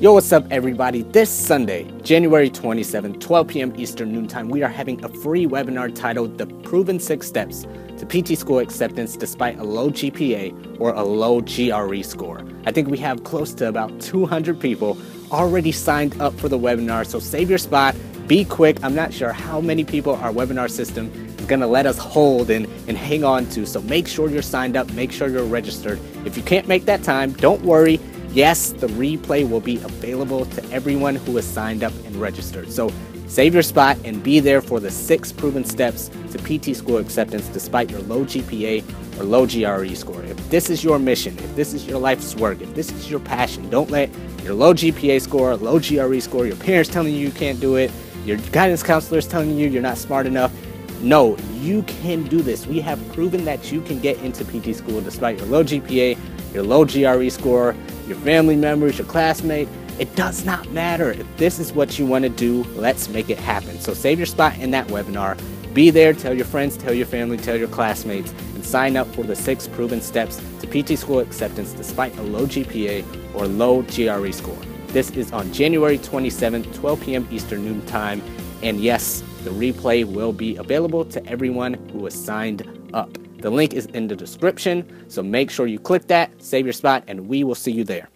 Yo, what's up, everybody? This Sunday, January 27th, 12 p.m. Eastern Noon Time, we are having a free webinar titled The Proven 6 Steps to PT School Acceptance Despite a Low GPA or a Low GRE Score. I think we have close to about 200 people already signed up for the webinar, so save your spot. Be quick. I'm not sure how many people our webinar system is going to let us hold and hang on to, so make sure you're signed up, make sure you're registered. If you can't make that time, don't worry. Yes, the replay will be available to everyone who is signed up and registered. So save your spot and be there for the 6 proven steps to PT school acceptance despite your low GPA or low GRE score. If this is your mission, if this is your life's work, if this is your passion, don't let your low GPA score, low GRE score, your parents telling you can't do it, your guidance counselors telling you you're not smart enough. No, you can do this. We have proven that you can get into PT school despite your low GPA, your low GRE score, your family members, your classmate. It does not matter. If this is what you want to do, let's make it happen. So save your spot in that webinar. Be there, tell your friends, tell your family, tell your classmates, and sign up for the 6 proven steps to PT school acceptance despite a low GPA or low GRE score. This is on January 27th, 12 p.m. Eastern Noon Time. And yes, the replay will be available to everyone who is signed up. The link is in the description, so make sure you click that, save your spot, and we will see you there.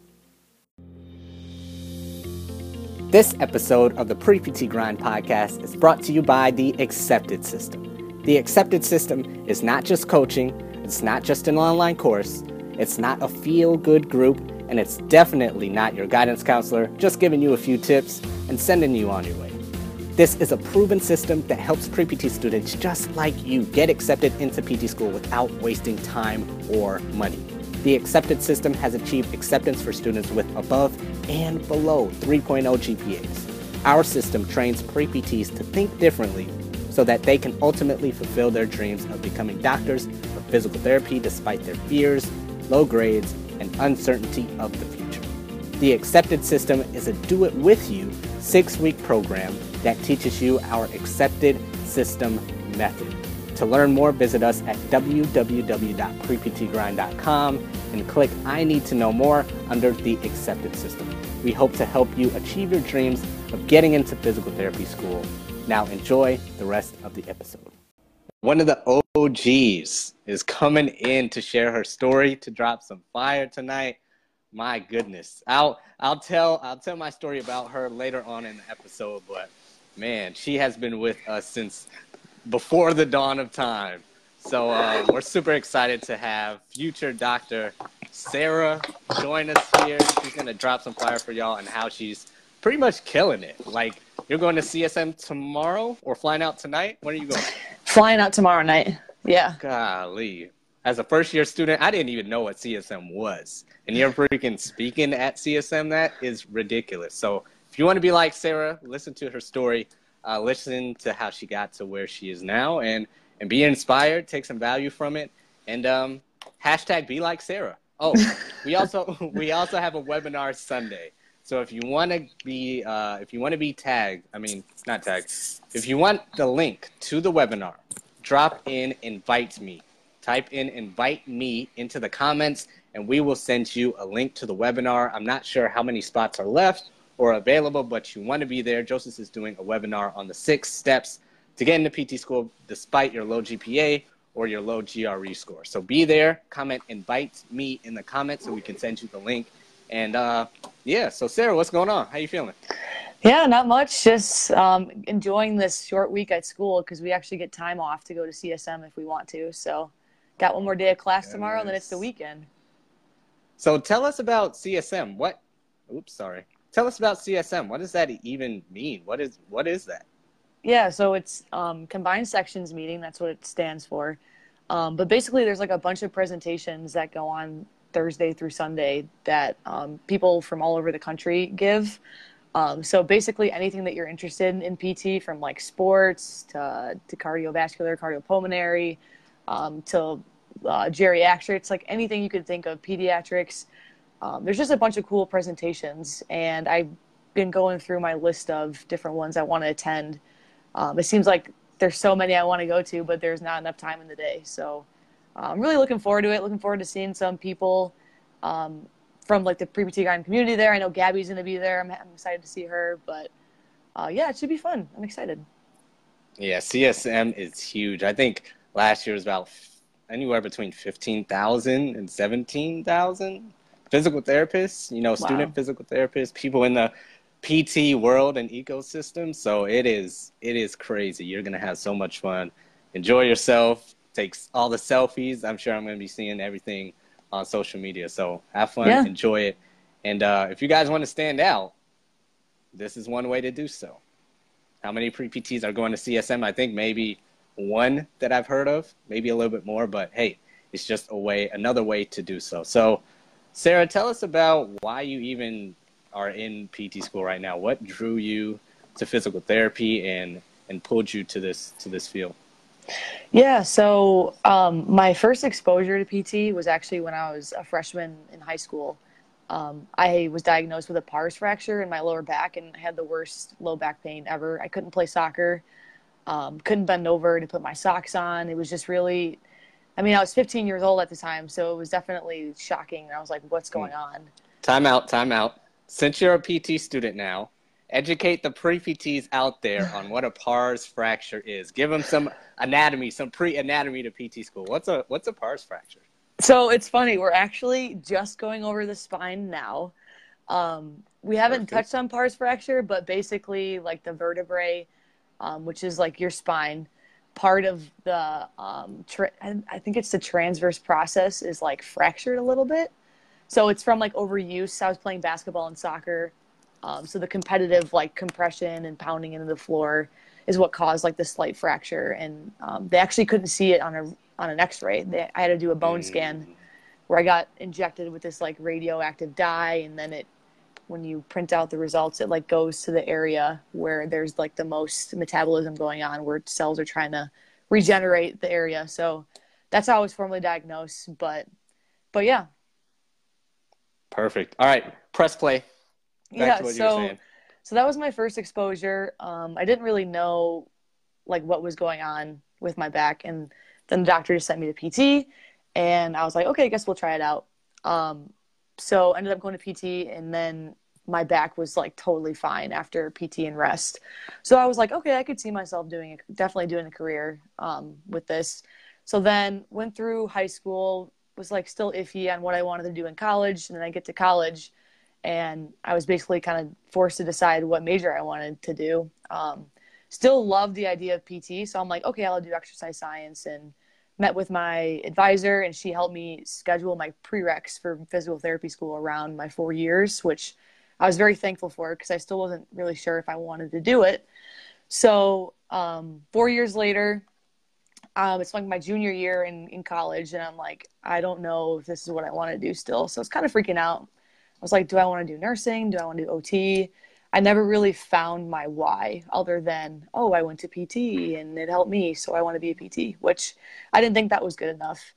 This episode of the Pre-PT Grind podcast is brought to you by the Accepted System. The Accepted System is not just coaching, it's not just an online course, it's not a feel-good group, and it's definitely not your guidance counselor just giving you a few tips and sending you on your way. This is a proven system that helps pre-PT students just like you get accepted into PT school without wasting time or money. The Accepted System has achieved acceptance for students with above and below 3.0 GPAs. Our system trains pre-PTs to think differently so that they can ultimately fulfill their dreams of becoming doctors of physical therapy despite their fears, low grades, and uncertainty of the future. The Accepted System is a do-it-with-you 6-week program that teaches you our Accepted System method. To learn more, visit us at www.preptgrind.com and click I Need to Know More under the Accepted System. We hope to help you achieve your dreams of getting into physical therapy school. Now enjoy the rest of the episode. One of the OGs is coming in to share her story, to drop some fire tonight. My goodness. I'll tell my story about her later on in the episode, but man, she has been with us since before the dawn of time. So we're super excited to have future Dr. Sarah join us here. She's going to drop some fire for y'all and how she's pretty much killing it. Like, you're going to CSM tomorrow or flying out tonight? When are you going? Flying out tomorrow night. Yeah. Golly. As a first-year student, I didn't even know what CSM was. And you're freaking speaking at CSM? That is ridiculous. So if you want to be like Sarah, listen to her story, listen to how she got to where she is now, and be inspired, take some value from it, and hashtag be like Sarah. Oh, we also have a webinar Sunday. So if you want to be tagged, not tagged, if you want the link to the webinar, drop in invite me. Type in invite me into the comments, and we will send you a link to the webinar. I'm not sure how many spots are left or available, but you want to be there. Joseph is doing a webinar on the 6 steps to get into PT school despite your low GPA or your low GRE score. So be there, comment invite me in the comments so we can send you the link. And yeah, so Sarah, what's going on? How you feeling? Yeah, not much. Just enjoying this short week at school because we actually get time off to go to CSM if we want to. So got one more day of class tomorrow, and then it's the weekend. So tell us about CSM. Tell us about CSM. What does that even mean? What is that? Yeah, so it's Combined Sections Meeting. That's what it stands for. But basically, there's like a bunch of presentations that go on Thursday through Sunday that people from all over the country give. So basically, anything that you're interested in PT, from like sports to cardiovascular, cardiopulmonary, to geriatrics, like anything you could think of, pediatrics. There's just a bunch of cool presentations, and I've been going through my list of different ones I want to attend. It seems like there's so many I want to go to, but there's not enough time in the day. So I'm really looking forward to it, looking forward to seeing some people from from like the pre-PT guiding community there. I know Gabby's going to be there. I'm excited to see her, but yeah, it should be fun. I'm excited. Yeah, CSM is huge. I think last year was about anywhere between 15,000 and 17,000 physical therapists, student Wow. physical therapists, people in the PT world and ecosystem. So it is crazy. You're going to have so much fun. Enjoy yourself. Take all the selfies. I'm sure I'm going to be seeing everything on social media. So have fun, Yeah. enjoy it. And if you guys want to stand out, this is one way to do so. How many pre-PTs are going to CSM? I think maybe one that I've heard of, maybe a little bit more, but hey, it's just another way to do so. So, Sarah, tell us about why you even are in PT school right now. What drew you to physical therapy and pulled you to this field? Yeah, so my first exposure to PT was actually when I was a freshman in high school. I was diagnosed with a pars fracture in my lower back and had the worst low back pain ever. I couldn't play soccer, couldn't bend over to put my socks on. It was just really, I mean, I was 15 years old at the time, so it was definitely shocking. And I was like, what's going on? Time out, time out. Since you're a PT student now, educate the pre-PTs out there on what a pars fracture is. Give them some anatomy, some pre-anatomy to PT school. What's a pars fracture? So it's funny, we're actually just going over the spine now. We haven't Perfect. touched on pars fracture, but basically like the vertebrae, which is like your spine, part of the, I think it's the transverse process is like fractured a little bit. So it's from like overuse. I was playing basketball and soccer. So the competitive like compression and pounding into the floor is what caused like the slight fracture. And they actually couldn't see it on an x-ray. I had to do a bone scan where I got injected with this like radioactive dye. And then when you print out the results, it like goes to the area where there's like the most metabolism going on, where cells are trying to regenerate the area. So that's how I was formally diagnosed. But yeah. Perfect. All right, press play. Back Yeah, to what you were saying. so that was my first exposure. I didn't really know like what was going on with my back, and then the doctor just sent me to PT, and I was like, okay, I guess we'll try it out. So ended up going to PT, and then my back was like totally fine after PT and rest. So I was like, okay, I could see myself definitely doing a career with this. So then went through high school, was like still iffy on what I wanted to do in college, and then I get to college and I was basically kind of forced to decide what major I wanted to do. Still loved the idea of PT, so I'm like, okay, I'll do exercise science, and met with my advisor, and she helped me schedule my prereqs for physical therapy school around my 4 years, which I was very thankful for because I still wasn't really sure if I wanted to do it. So 4 years later, it's like my junior year in college, and I'm like, I don't know if this is what I want to do still. So I was kind of freaking out. I was like, do I want to do nursing? Do I want to do OT? I never really found my why other than, oh, I went to PT and it helped me, so I want to be a PT, which I didn't think that was good enough.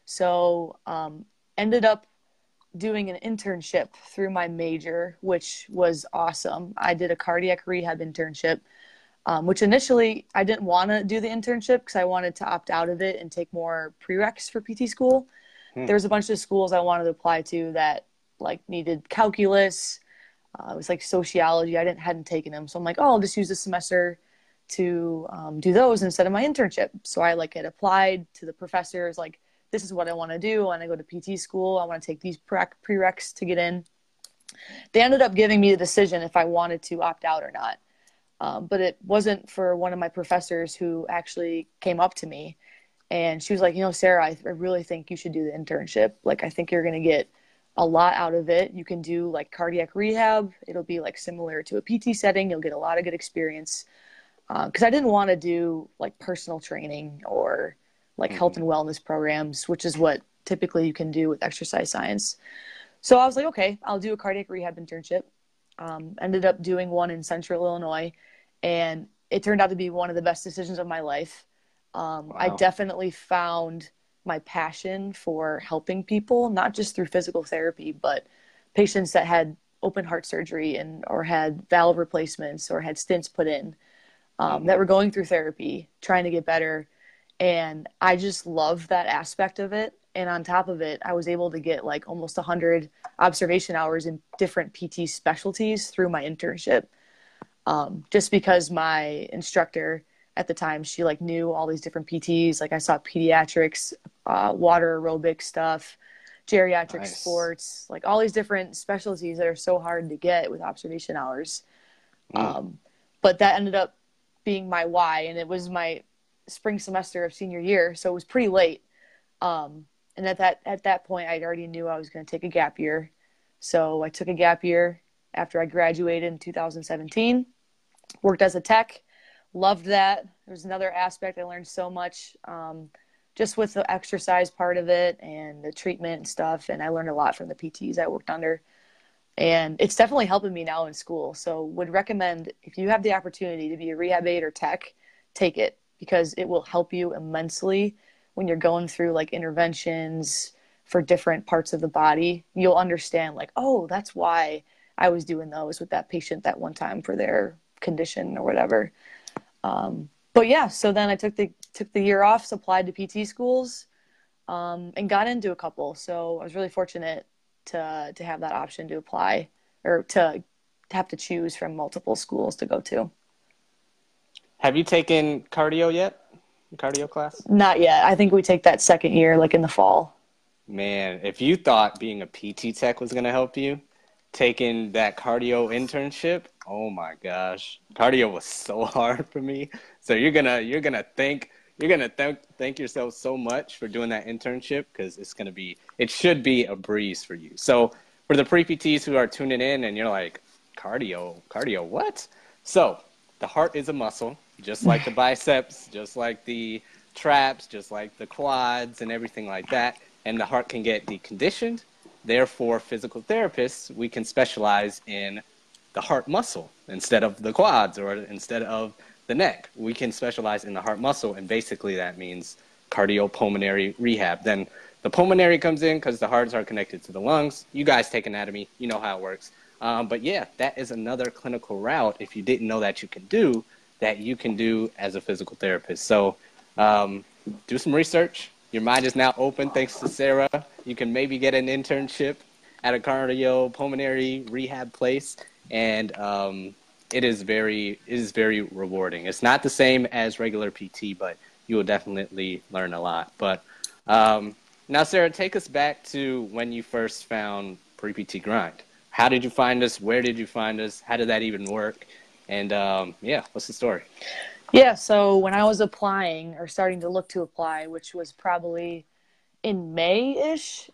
So ended up doing an internship through my major, which was awesome. I did a cardiac rehab internship, which initially I didn't want to do the internship because I wanted to opt out of it and take more prereqs for PT school. There was a bunch of schools I wanted to apply to that like needed calculus. It was like sociology. I hadn't taken them. So I'm like, oh, I'll just use this semester to do those instead of my internship. So I like had applied to the professors, like, this is what I want to do. I want to go to PT school. I want to take these prereqs to get in. They ended up giving me the decision if I wanted to opt out or not. But it wasn't for one of my professors who actually came up to me. And she was like, Sarah, I really think you should do the internship. Like, I think you're going to get a lot out of it. You can do like cardiac rehab. It'll be like similar to a PT setting. You'll get a lot of good experience. Because I didn't want to do like personal training or like health and wellness programs, which is what typically you can do with exercise science. So I was like, okay, I'll do a cardiac rehab internship. Ended up doing one in Central Illinois, and it turned out to be one of the best decisions of my life. Wow. I definitely found my passion for helping people, not just through physical therapy, but patients that had open heart surgery or had valve replacements or had stents put in, that were going through therapy, trying to get better. And I just love that aspect of it. And on top of it, I was able to get like almost 100 observation hours in different PT specialties through my internship. Just because my instructor at the time, she like knew all these different PTs. Like I saw pediatrics, water aerobic stuff, geriatric sports, like all these different specialties that are so hard to get with observation hours. But that ended up being my why, and it was my spring semester of senior year, so it was pretty late. And at that point, I already knew I was going to take a gap year. So I took a gap year after I graduated in 2017, worked as a tech, loved that. There was another aspect. I learned so much just with the exercise part of it and the treatment and stuff. And I learned a lot from the PTs I worked under. And it's definitely helping me now in school. So would recommend, if you have the opportunity to be a rehab aide or tech, take it, because it will help you immensely when you're going through like interventions for different parts of the body. You'll understand like, oh, that's why I was doing those with that patient that one time for their condition or whatever. But yeah, so then I took the year off, applied to PT schools, and got into a couple. So I was really fortunate to have that option to apply, or to have to choose from multiple schools to go to. Have you taken cardio yet? Cardio class? Not yet. I think we take that second year, like in the fall. Man, if you thought being a PT tech was going to help you, taking that cardio internship, oh my gosh. Cardio was so hard for me. So you're going to thank yourself so much for doing that internship, because it should be a breeze for you. So for the pre-PTs who are tuning in and you're like, cardio, what? So the heart is a muscle, just like the biceps, just like the traps, just like the quads and everything like that. And the heart can get deconditioned. Therefore, physical therapists, we can specialize in the heart muscle instead of the quads, or instead of the neck. We can specialize in the heart muscle, and basically that means cardiopulmonary rehab. Then the pulmonary comes in because the hearts are connected to the lungs. You guys take anatomy, you know how it works. But yeah, that is another clinical route, if you didn't know that you can do as a physical therapist. So do some research. Your mind is now open thanks to Sarah. You can maybe get an internship at a cardiopulmonary rehab place, and it is very rewarding. It's not the same as regular PT, but you will definitely learn a lot. But now, Sarah, take us back to when you first found Pre-PT Grind. How did you find us? Where did you find us? How did that even work? And yeah, what's the story? Yeah, so when I was applying, or starting to look to apply, which was probably in May-ish,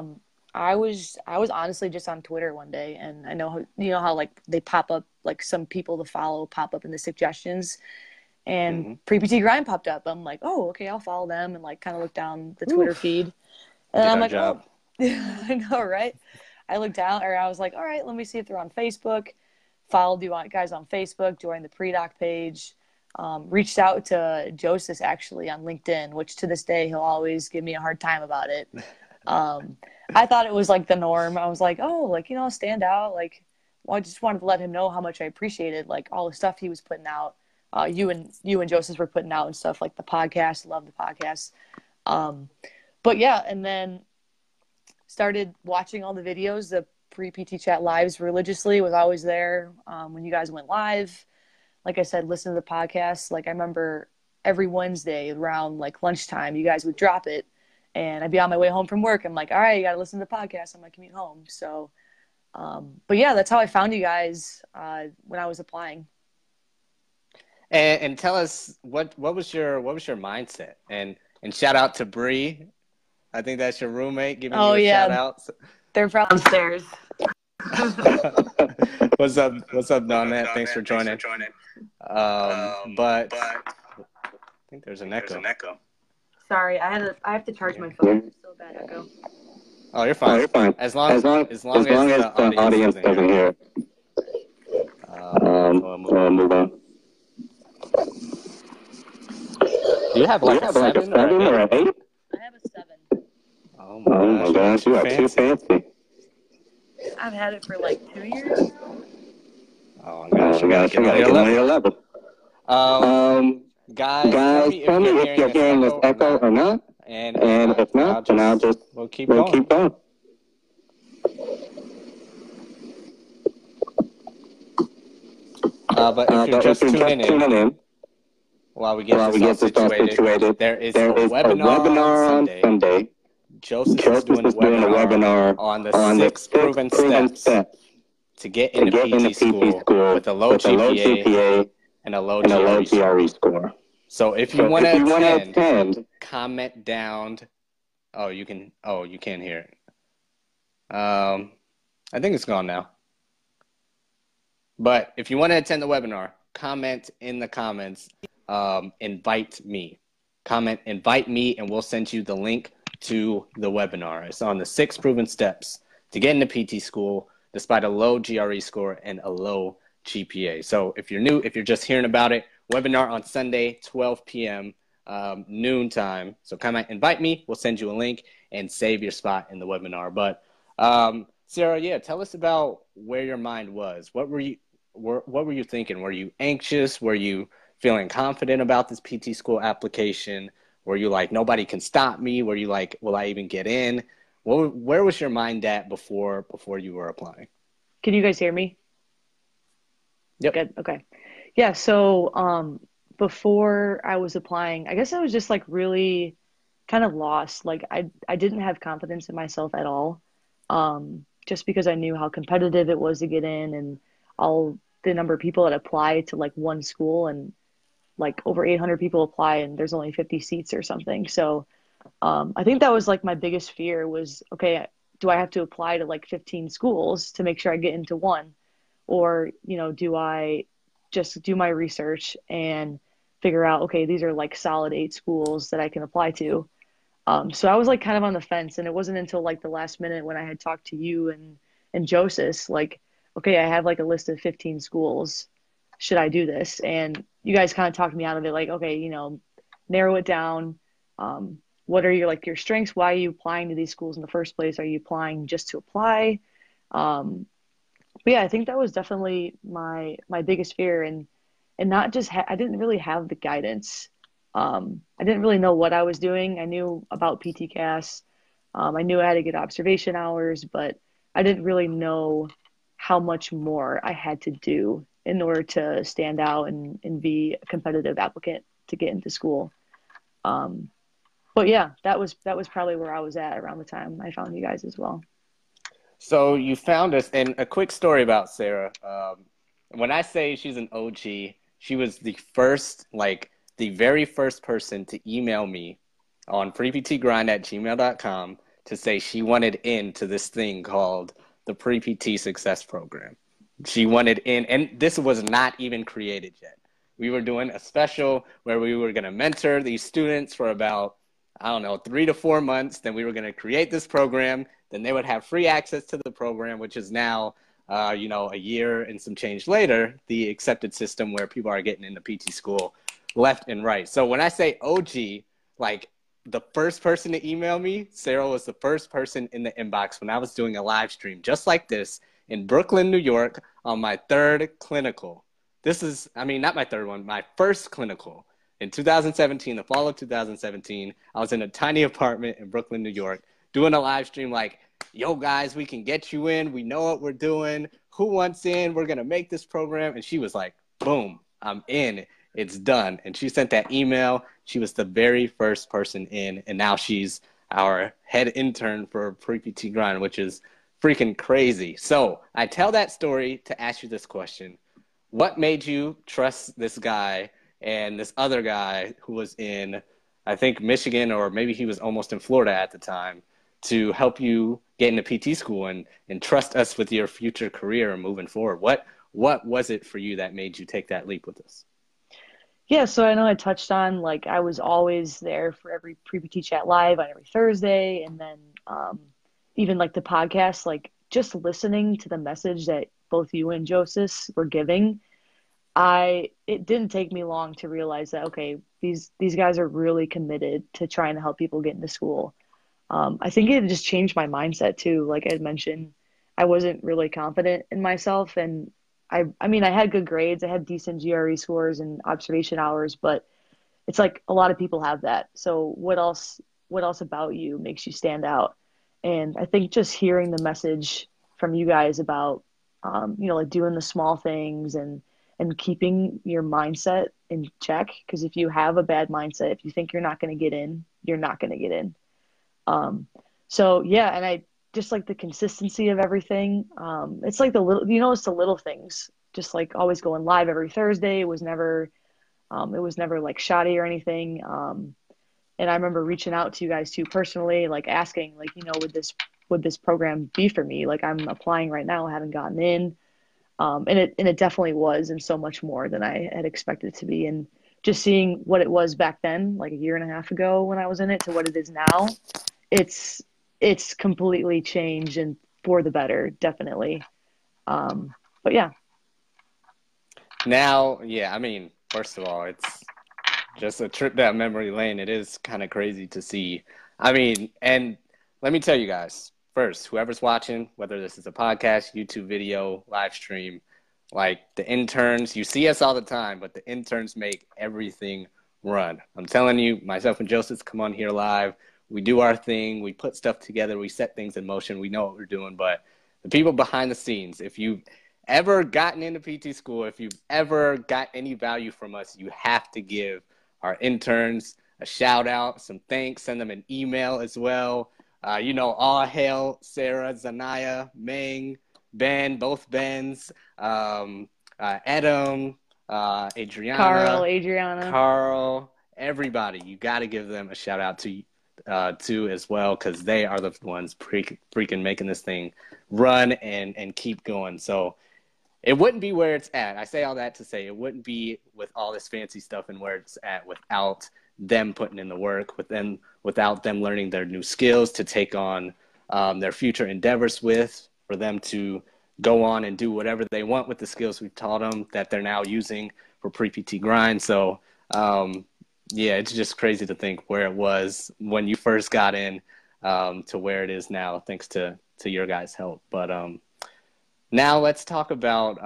I was honestly just on Twitter one day, and I know how like they pop up, like some people to follow pop up in the suggestions, and Pre-PT Grind popped up. I'm like, oh, okay, I'll follow them, and like kind of look down the Twitter feed, and I'm like, oh, I know, right? I looked down, or I was like, all right, let me see if they're on Facebook. Followed you guys on Facebook, joined the pre-doc page. Reached out to Joseph actually on LinkedIn, which to this day he'll always give me a hard time about it. I thought it was like the norm. I was like, oh, like, stand out. Like, well, I just wanted to let him know how much I appreciated like all the stuff he was putting out. You and Joseph were putting out and stuff, like the podcast. Love the podcast. But yeah, and then started watching all the videos, the pre-PT chat lives religiously. Was always there when you guys went live. Like I said, listen to the podcast. Like I remember every Wednesday around like lunchtime, you guys would drop it, and I'd be on my way home from work. I'm like, all right, you got to listen to the podcast on my commute home. So, but yeah, that's how I found you guys when I was applying. And tell us what was your mindset? And shout out to Bree. I think that's your roommate giving you a shout out. They're probably downstairs. What's up, Donette? Thanks for joining. But I think there's an echo. Sorry, I have to charge my phone. It's so bad echo. Oh, you're fine. As long as the audience doesn't hear it. We'll move on. Do you have like a 7 or an 8? I have a 7. Oh my gosh, you are too fancy. I've had it for like 2 years now. Oh gosh, you gotta get on your level. Guys, tell me if you're hearing this echo or not. And if And not, if not, then we'll keep we'll going. keep going. But if you're just tuning in, while we get while this we all get this all situated, situated, there is there a is a webinar on webinar on Sunday. Sunday. Joseph is Joseph doing a is doing a webinar webinar on the on the 6 proven steps to get into PT school with a low GPA and a low GRE score. So if you want to attend, comment down. Oh, you can't hear it. I think it's gone now. But if you want to attend the webinar, comment in the comments, invite me. Comment, invite me, and we'll send you the link to the webinar. It's on the 6 proven steps to get into PT school despite a low GRE score and a low GPA. So if you're new, if you're just hearing about it, webinar on Sunday, 12 p.m., noon time. So comment, invite me. We'll send you a link and save your spot in the webinar. But Sarah, yeah, tell us about where your mind was. What were you thinking? Were you anxious? Were you feeling confident about this PT school application? Were you like, nobody can stop me? Were you like, will I even get in? Where was your mind at before you were applying? Can you guys hear me? Yep. Good. Okay. Yeah. So before I was applying, I guess I was just like really kind of lost. Like I didn't have confidence in myself at all. Just because I knew how competitive it was to get in and all the number of people that apply to like one school, and like over 800 people apply and there's only 50 seats or something. So I think that was like my biggest fear was, okay, do I have to apply to like 15 schools to make sure I get into one? Or, do I just do my research and figure out, okay, these are like solid 8 schools that I can apply to. So I was like kind of on the fence, and it wasn't until like the last minute when I had talked to you and Joseph, like, okay, I have like a list of 15 schools. Should I do this? And you guys kind of talked me out of it, like, okay, narrow it down. What are your strengths? Why are you applying to these schools in the first place? Are you applying just to apply? But yeah, I think that was definitely my biggest fear, and not just I didn't really have the guidance. I didn't really know what I was doing. I knew about PTCAS. I knew I had to get observation hours, but I didn't really know how much more I had to do in order to stand out and be a competitive applicant to get into school. But yeah, that was probably where I was at around the time I found you guys as well. So you found us, and a quick story about Sarah. When I say she's an OG, she was the very first person to email me on preptgrind@gmail.com to say she wanted into this thing called the Pre-PT Success Program. She wanted in, and this was not even created yet. We were doing a special where we were going to mentor these students for about, 3 to 4 months. Then we were going to create this program. Then they would have free access to the program, which is now, a year and some change later, the accepted system where people are getting into PT school left and right. So when I say OG, like the first person to email me, Sarah was the first person in the inbox when I was doing a live stream just like this in Brooklyn, New York on my 3rd clinical. This is, not my 3rd one, my 1st clinical. In 2017, the fall of 2017, I was in a tiny apartment in Brooklyn, New York, doing a live stream like, yo, guys, we can get you in. We know what we're doing. Who wants in? We're going to make this program. And she was like, boom, I'm in. It's done. And she sent that email. She was the very first person in. And now she's our head intern for Pre-PT Grind, which is freaking crazy. So I tell that story to ask you this question. What made you trust this guy and this other guy who was in, I think, Michigan, or maybe he was almost in Florida at the time, to help you get into PT school and trust us with your future career and moving forward? What was it for you that made you take that leap with us? Yeah, so I know I touched on, like, I was always there for every Pre-PT Chat Live on every Thursday, and then even like the podcast, like just listening to the message that both you and Joseph were giving, it didn't take me long to realize that, okay, these guys are really committed to trying to help people get into school. I think it just changed my mindset too. Like I had mentioned, I wasn't really confident in myself, and I had good grades. I had decent GRE scores and observation hours, but it's like a lot of people have that. So what else what else about you makes you stand out? And I think just hearing the message from you guys about, like doing the small things and keeping your mindset in check. Because if you have a bad mindset, if you think you're not going to get in, you're not going to get in. Um, so yeah, and I just like the consistency of everything. It's like the little, it's the little things. Just like always going live every Thursday. It was never like shoddy or anything. And I remember reaching out to you guys too personally, like asking, like, would this program be for me? Like I'm applying right now, haven't gotten in. And it definitely was, and so much more than I had expected it to be. And just seeing what it was back then, like a year and a half ago when I was in it, to what it is now, it's it's completely changed and for the better, definitely. But yeah. Now, yeah, I mean, first of all, it's just a trip down memory lane. It is kind of crazy to see. I mean, and let me tell you guys first, whoever's watching, whether this is a podcast, YouTube video, live stream, like the interns, you see us all the time, but the interns make everything run. I'm telling you, myself and Joseph come on here live. We do our thing. We put stuff together. We set things in motion. We know what we're doing, but the people behind the scenes, if you've ever gotten into PT school, if you've ever got any value from us, you have to give our interns a shout out, some thanks, send them an email as well. All hail Sarah, Zanaya, Meng, Ben, both Bens, Adam, Carl, Adriana, Adriana. Carl, everybody. You got to give them a shout out to as well, because they are the ones freaking making this thing run and keep going. So it wouldn't be where it's at. I say all that to say it wouldn't be with all this fancy stuff and where it's at without them putting in the work, without them learning their new skills to take on their future endeavors for them to go on and do whatever they want with the skills we've taught them that they're now using for pre-PT grind. So, yeah, it's just crazy to think where it was when you first got in to where it is now, thanks to your guys' help. But now let's talk about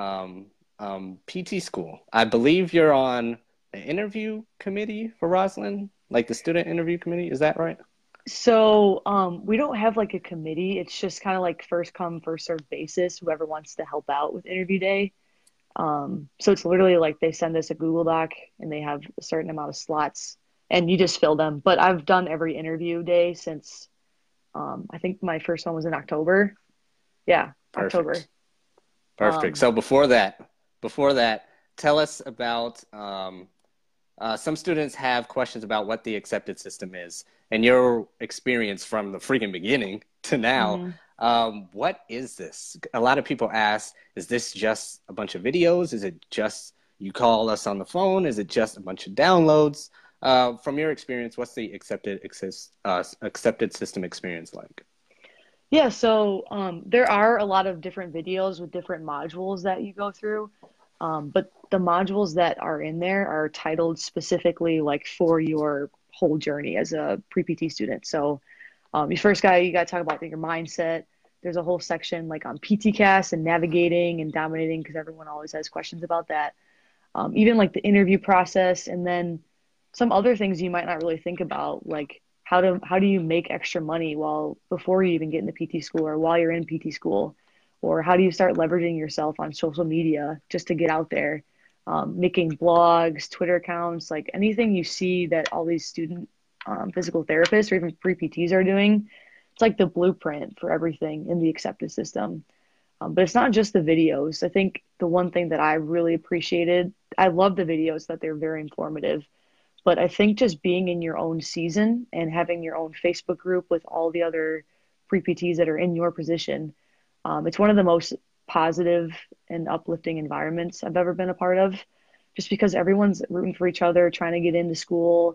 PT school. I believe you're on the interview committee for Roslyn, like the student interview committee. Is that right? So we don't have like a committee. It's just kind of like first come, first served basis, whoever wants to help out with interview day. So it's literally like they send us a Google Doc and they have a certain amount of slots and you just fill them. But I've done every interview day since I think my first one was in October. Yeah, October. Perfect. Perfect. Um, So before that, tell us about some students have questions about what the accepted system is and your experience from the freaking beginning to now. mhm. What is this? A lot of people ask, is this just a bunch of videos? Is it just you call us on the phone? Is it just a bunch of downloads? From your experience, what's the accepted system experience like? Yeah, so there are a lot of different videos with different modules that you go through. But the modules that are in there are titled specifically like for your whole journey as a pre-PT student. So you got to talk about your mindset. There's a whole section like on PT cast and navigating and dominating because everyone always has questions about that. Even like the interview process, and then some other things you might not really think about, like how do you make extra money while before you even get into PT school or while you're in PT school, or how do you start leveraging yourself on social media just to get out there, making blogs, Twitter accounts, like anything you see that all these student physical therapists or even pre PTs are doing. It's like the blueprint for everything in the acceptance system. But it's not just the videos. I think the one thing that I really appreciated, I love the videos that they're very informative. But I think just being in your own season and having your own Facebook group with all the other pre PTs that are in your position, it's one of the most positive and uplifting environments I've ever been a part of. Just because everyone's rooting for each other, trying to get into school.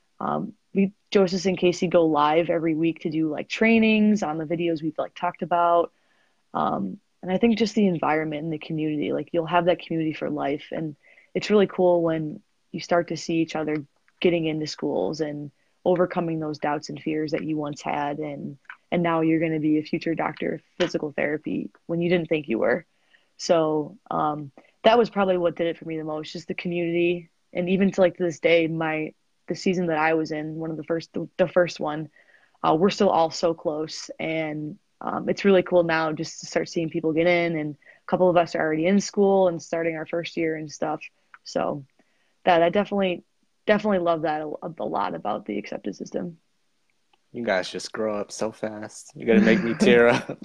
Joseph and Casey go live every week to do like trainings on the videos we've like talked about. And I think just the environment and the community, like you'll have that community for life. And it's really cool when you start to see each other getting into schools and overcoming those doubts and fears that you once had. And now you're going to be a future doctor of physical therapy when you didn't think you were. So that was probably what did it for me the most, just the community. And even to like to this day, the season that I was in, one of the first one, we're still all so close. And it's really cool now just to start seeing people get in. And a couple of us are already in school and starting our first year and stuff. So that I definitely love that a lot about the accepted system. You guys just grow up so fast. You're gonna make me tear up.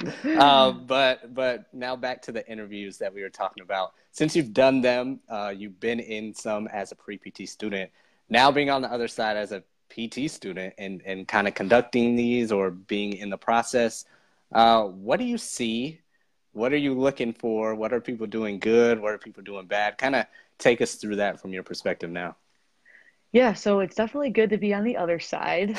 But now back to the interviews that we were talking about. Since you've done them, you've been in some as a pre-PT student. Now being on the other side as a PT student and kind of conducting these or being in the process, what do you see? What are you looking for? What are people doing good? What are people doing bad? Kind of take us through that from your perspective now. Yeah, so it's definitely good to be on the other side.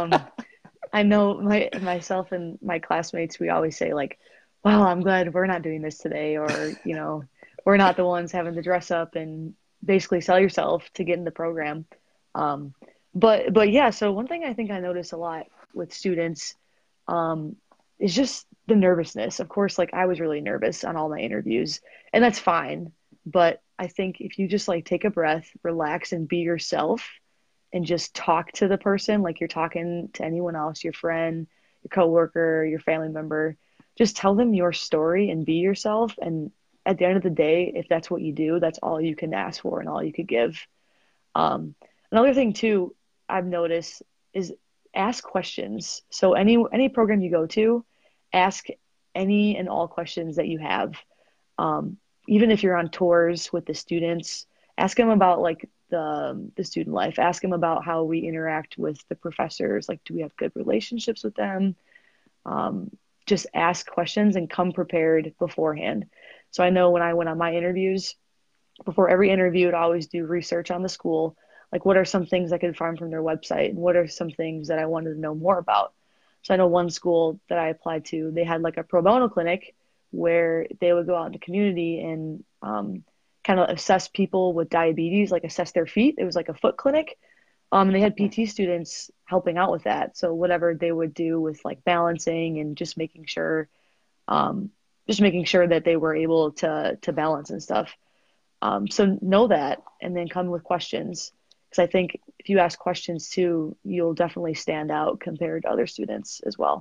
I know myself and my classmates, we always say like, wow, I'm glad we're not doing this today, or, we're not the ones having to dress up and basically sell yourself to get in the program. Um, but yeah, so one thing I think I notice a lot with students, um, is just the nervousness. Of course, like I was really nervous on all my interviews, and that's fine. But I think if you just like take a breath, relax, and be yourself, and just talk to the person like you're talking to anyone else, your friend, your coworker, your family member. Just tell them your story and be yourself. And at the end of the day, if that's what you do, that's all you can ask for and all you could give. Another thing too, I've noticed is ask questions. So any program you go to, ask any and all questions that you have. Um, Even if you're on tours with the students, ask them about like the student life. Ask them about how we interact with the professors. Like, do we have good relationships with them? Um, just ask questions and come prepared beforehand. So I know when I went on my interviews, before every interview, I'd always do research on the school. Like, what are some things I could find from their website, and what are some things that I wanted to know more about? So I know one school that I applied to, they had like a pro bono clinic where they would go out in the community and kind of assess people with diabetes, like assess their feet. It was like a foot clinic. And they had PT students helping out with that. So whatever they would do with like balancing and um, just making sure that they were able to balance and stuff. So know that, and then come with questions. Because I think if you ask questions too, you'll definitely stand out compared to other students as well.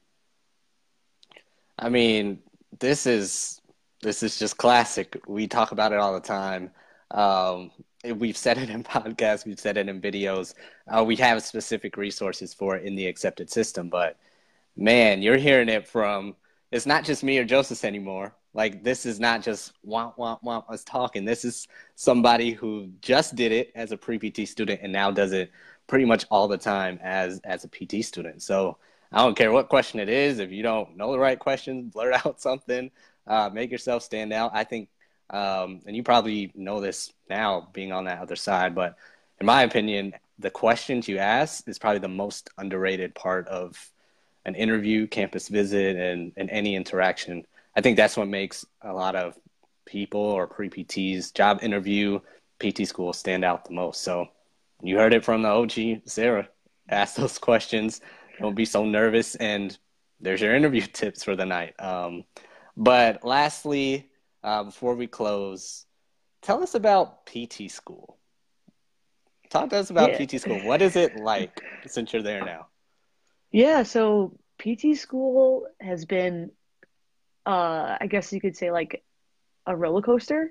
I mean, this is this is just classic. We talk about it all the time. Um, we've said it in podcasts, we've said it in videos. We have specific resources for it in the accepted system, but man, you're hearing it from it's not just me or Joseph anymore. Like this is not just womp womp womp us talking. This is somebody who just did it as a pre-PT student and now does it pretty much all the time as a PT student. So I don't care what question it is. If you don't know the right question, blurt out something, make yourself stand out. I think, and you probably know this now being on that other side, but in my opinion, the questions you ask is probably the most underrated part of an interview, campus visit, and any interaction. I think that's what makes a lot of people or pre-PTs job interview PT school stand out the most. So you heard it from the OG, Sarah. Ask those questions. Don't be so nervous. And there's your interview tips for the night. But lastly, before we close, tell us about PT school. Talk to us about Yeah. PT school. What is it like since you're there now? Yeah, so PT school has been, I guess you could say like a roller coaster.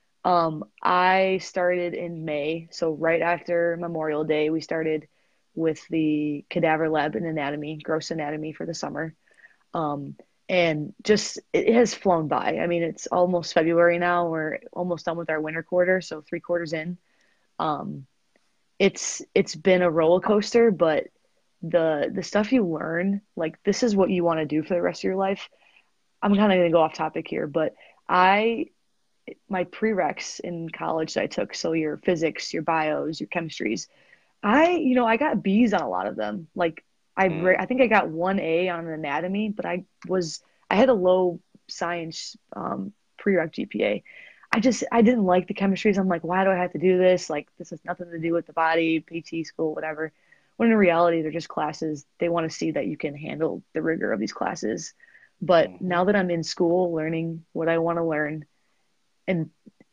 I started in May, so right after Memorial Day, we started with the cadaver lab and anatomy, gross anatomy for the summer. Um, and just it has flown by. I mean, it's almost February now. We're almost done with our winter quarter, so 3 quarters in. Um, it's been a roller coaster, but the stuff you learn, like this is what you want to do for the rest of your life. I'm kind of going to go off topic here, but I my prereqs in college that I took, so your physics, your bios, your chemistries, I got B's on a lot of them. Like Mm. I think I got 1A on anatomy, but I had a low science prereq GPA. I didn't like the chemistries. I'm like, why do I have to do this? Like this has nothing to do with the body, PT school, whatever. When in reality, they're just classes. They want to see that you can handle the rigor of these classes. But Hmm. now that I'm in school learning what I want to learn, and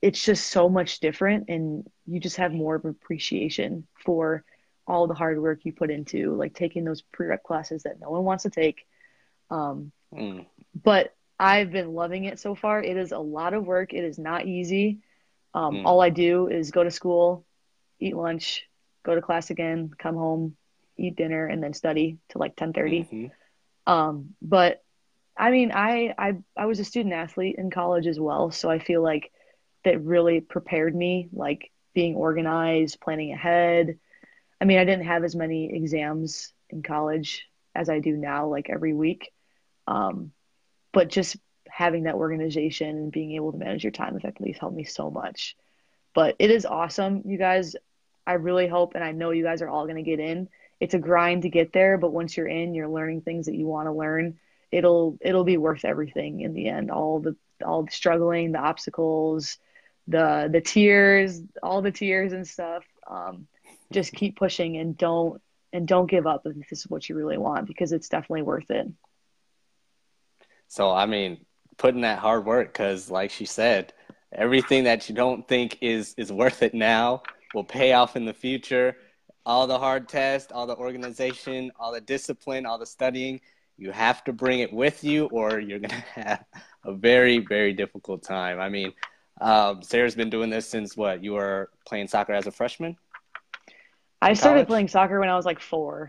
it's just so much different, and you just have more of appreciation for all the hard work you put into like taking those prereq classes that no one wants to take. Um, Mm, but I've been loving it so far. It is a lot of work. It is not easy. mm, All I do is go to school, eat lunch, go to class again, come home, eat dinner, and then study till like 10:30. mm-hmm. But I mean, I was a student athlete in college as well, so I feel like that really prepared me, like being organized, planning ahead. I mean, I didn't have as many exams in college as I do now, like every week. Um, but just having that organization and being able to manage your time effectively has helped me so much. But it is awesome, you guys. I really hope and I know you guys are all going to get in. It's a grind to get there, but once you're in, you're learning things that you want to learn. It'll be worth everything in the end. All the struggling, the obstacles, the tears, all the tears and stuff. Just keep pushing and don't give up if this is what you really want because it's definitely worth it. So, I mean, putting that hard work, because like she said, everything that you don't think is worth it now will pay off in the future. All the hard tests, all the organization, all the discipline, all the studying, you have to bring it with you, or you're gonna have a very, very difficult time. I mean, Sarah's been doing this since what? You were playing soccer as a freshman I in started college? playing soccer when I was like 4.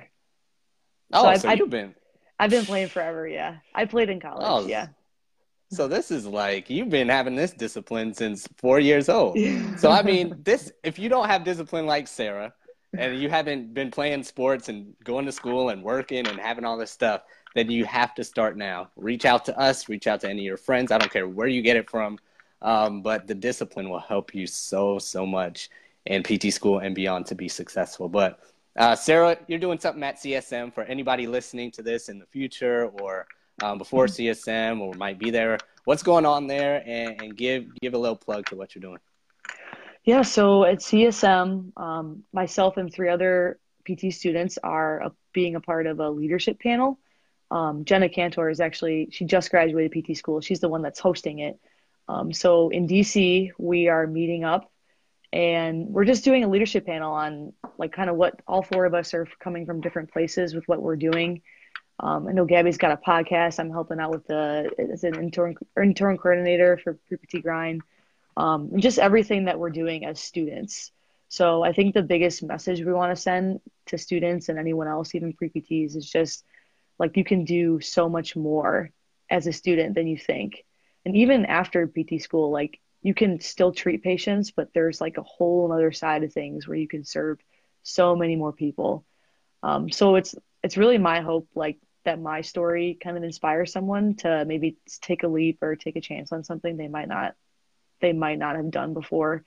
So Oh, so you've been, I've been playing forever, yeah. I played in college, oh, yeah. so this is like you've been having this discipline since 4 years old. So I mean, this if you don't have discipline like Sarah, and you haven't been playing sports and going to school and working and having all this stuff, then you have to start now. Reach out to us. Reach out to any of your friends. I don't care where you get it from, but the discipline will help you so much in PT school and beyond to be successful. But Sarah, you're doing something at CSM for anybody listening to this in the future or before CSM or might be there. What's going on there? And give a little plug to what you're doing. Yeah, so at CSM, myself and 3 other PT students are being a part of a leadership panel. Jenna Cantor is actually, she just graduated PT school. She's the one that's hosting it. So in DC, we are meeting up and we're just doing a leadership panel on like kind of what all 4 of us are coming from different places with what we're doing. I know Gabby's got a podcast. I'm helping out with as an intern coordinator for Pre-PT Grind, and just everything that we're doing as students. So I think the biggest message we want to send to students and anyone else, even pre-PTs, is just like you can do so much more as a student than you think. And even after PT school, like you can still treat patients, but there's like a whole other side of things where you can serve so many more people. So it's really my hope, like that my story kind of inspires someone to maybe take a leap or take a chance on something they might not have done before.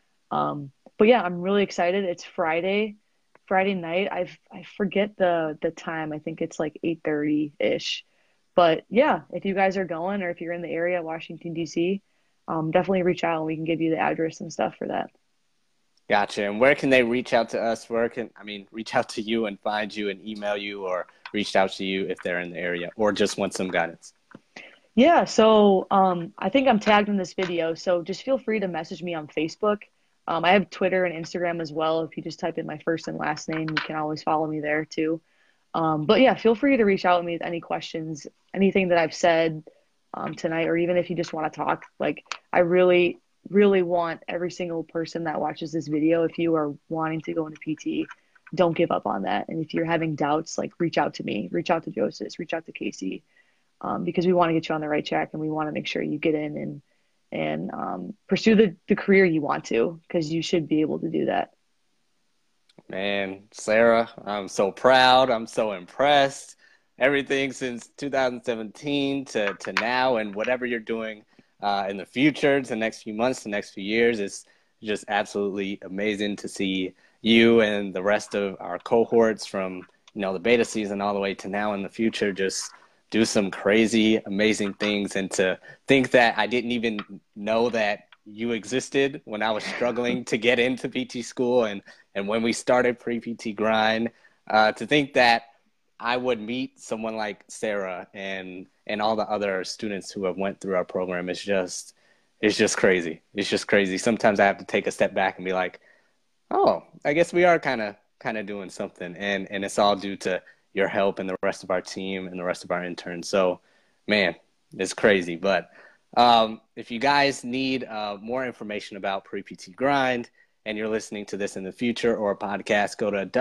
But yeah, I'm really excited. It's Friday night. I forget the time. I think it's like 8:30 ish. But yeah, if you guys are going or if you're in the area, Washington D.C., definitely reach out and we can give you the address and stuff for that. Gotcha. And where can they reach out to us? Where can, I mean, reach out to you and find you and email you or reach out to you if they're in the area or just want some guidance? Yeah, so I think I'm tagged in this video, so just feel free to message me on Facebook. I have Twitter and Instagram as well. If you just type in my first and last name, you can always follow me there too. But yeah, feel free to reach out to me with any questions, anything that I've said tonight, or even if you just want to talk. Like, I really, really want every single person that watches this video, if you are wanting to go into PT, don't give up on that. And if you're having doubts, like reach out to me, reach out to Joseph, reach out to Casey, because we want to get you on the right track and we want to make sure you get in and pursue the career you want to, because you should be able to do that. Man, Sarah, I'm so proud. I'm so impressed. Everything since 2017 to now and whatever you're doing in the future, to the next few months, the next few years, is just absolutely amazing to see you and the rest of our cohorts from, the beta season all the way to now in the future just do some crazy, amazing things. And to think that I didn't even know that you existed when I was struggling to get into PT school and when we started pre-PT grind, to think that I would meet someone like Sarah and all the other students who have went through our program is just It's just crazy. It's just crazy. Sometimes I have to take a step back and be like, oh, I guess we are kind of doing something, and it's all due to your help and the rest of our team and the rest of our interns. So, man, it's crazy. But if you guys need more information about Pre-PT Grind and you're listening to this in the future or a podcast, go to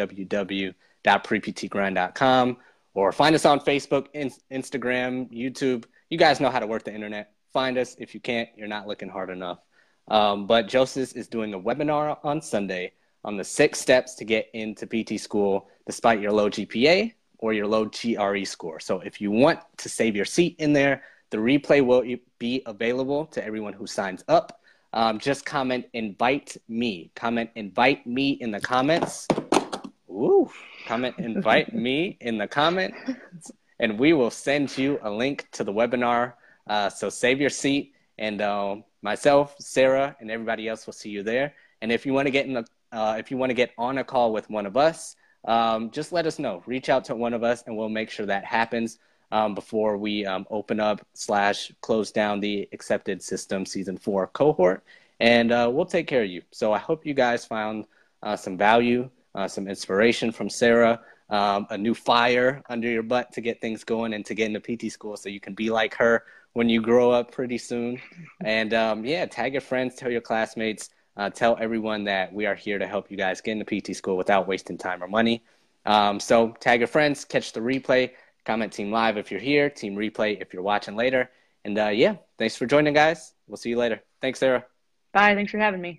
www.preptgrind.com or find us on Facebook, Instagram, YouTube. You guys know how to work the internet. Find us. If you can't, you're not looking hard enough. But Joseph is doing a webinar on Sunday on the 6 steps to get into PT school despite your low GPA or your low GRE score. So if you want to save your seat in there, the replay will be available to everyone who signs up. Just comment invite me. Comment invite me in the comments. Ooh, comment invite me in the comment, and we will send you a link to the webinar. So save your seat, and myself, Sarah, and everybody else will see you there. And if you want to get if you want to get on a call with one of us, just let us know. Reach out to one of us, and we'll make sure that happens before we open up / close down the Accepted System Season 4 cohort. And we'll take care of you. So I hope you guys found some value, some inspiration from Sarah, a new fire under your butt to get things going and to get into PT school so you can be like her when you grow up pretty soon. And yeah, tag your friends, tell your classmates, tell everyone that we are here to help you guys get into PT school without wasting time or money. So tag your friends, catch the replay, comment Team Live if you're here, Team Replay if you're watching later. And yeah, thanks for joining, guys. We'll see you later. Thanks, Sarah. Bye. Thanks for having me.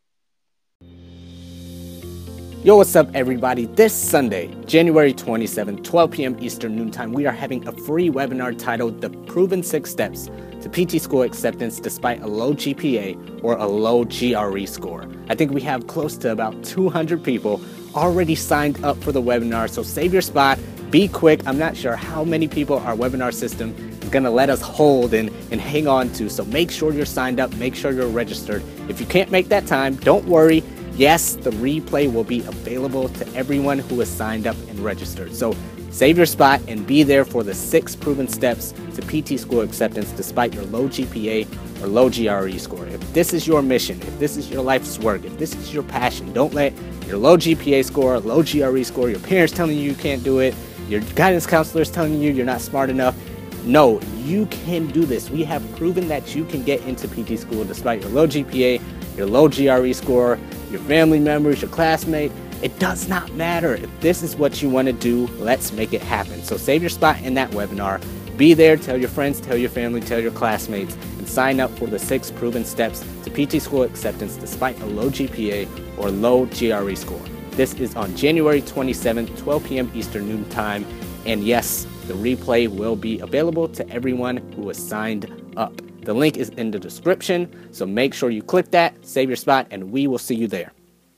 Yo, what's up, everybody? This Sunday, January 27th, 12 p.m. Eastern Noontime, we are having a free webinar titled The Proven 6 Steps to PT School Acceptance Despite a Low GPA or a Low GRE Score. I think we have close to about 200 people already signed up for the webinar, so save your spot. Be quick. I'm not sure how many people our webinar system is going to let us hold and hang on to, so make sure you're signed up, make sure you're registered. If you can't make that time, don't worry. Yes, the replay will be available to everyone who is signed up and registered. So save your spot and be there for the 6 proven steps to PT school acceptance despite your low GPA or low GRE score. If this is your mission, if this is your life's work, if this is your passion, don't let your low GPA score, low GRE score, your parents telling you can't do it, your guidance counselors telling you you're not smart enough. No, you can do this. We have proven that you can get into PT school despite your low GPA, your low GRE score, your family members, your classmate. It does not matter. If this is what you want to do, let's make it happen. So save your spot in that webinar. Be there, tell your friends, tell your family, tell your classmates, and sign up for the 6 proven steps to PT school acceptance despite a low GPA or low GRE score. This is on January 27th, 12 p.m. Eastern Noon Time. And yes, the replay will be available to everyone who is signed up. The link is in the description, so make sure you click that, save your spot, and we will see you there.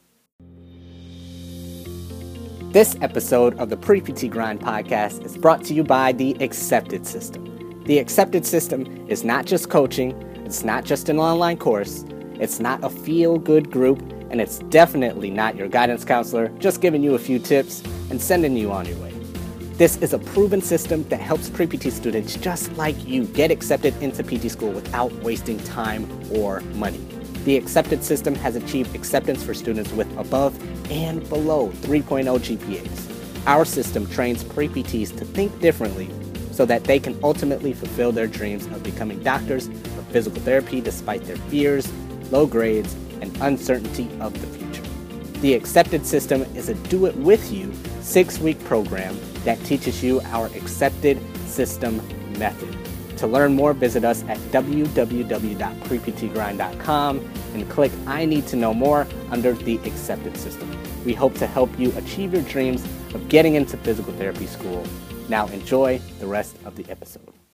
This episode of the Pre-PT Grind podcast is brought to you by the Accepted System. The Accepted System is not just coaching, it's not just an online course, it's not a feel-good group, and it's definitely not your guidance counselor just giving you a few tips and sending you on your way. This is a proven system that helps pre-PT students just like you get accepted into PT school without wasting time or money. The Accepted System has achieved acceptance for students with above and below 3.0 GPAs. Our system trains pre-PTs to think differently so that they can ultimately fulfill their dreams of becoming doctors of physical therapy despite their fears, low grades, and uncertainty of the future. The Accepted System is a do-it-with-you 6-week program that teaches you our Accepted System method. To learn more, visit us at www.preptgrind.com and click I Need to Know More under the Accepted System. We hope to help you achieve your dreams of getting into physical therapy school. Now enjoy the rest of the episode.